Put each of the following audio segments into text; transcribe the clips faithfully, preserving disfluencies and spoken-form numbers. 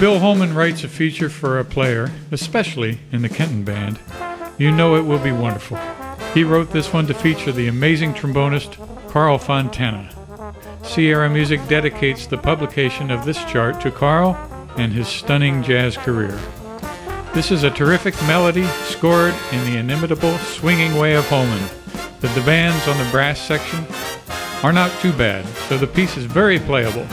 Bill Holman writes a feature for a player, especially in the Kenton Band, you know it will be wonderful. He wrote this one to feature the amazing trombonist Carl Fontana. Sierra Music dedicates the publication of this chart to Carl and his stunning jazz career. This is a terrific melody scored in the inimitable swinging way of Holman. The demands on the brass section are not too bad, so the piece is very playable.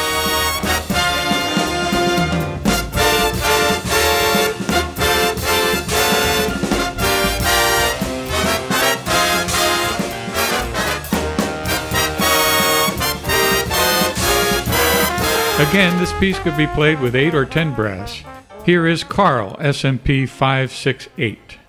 Again, this piece could be played with eight or ten brass. Here is Carl, S M P five six eight.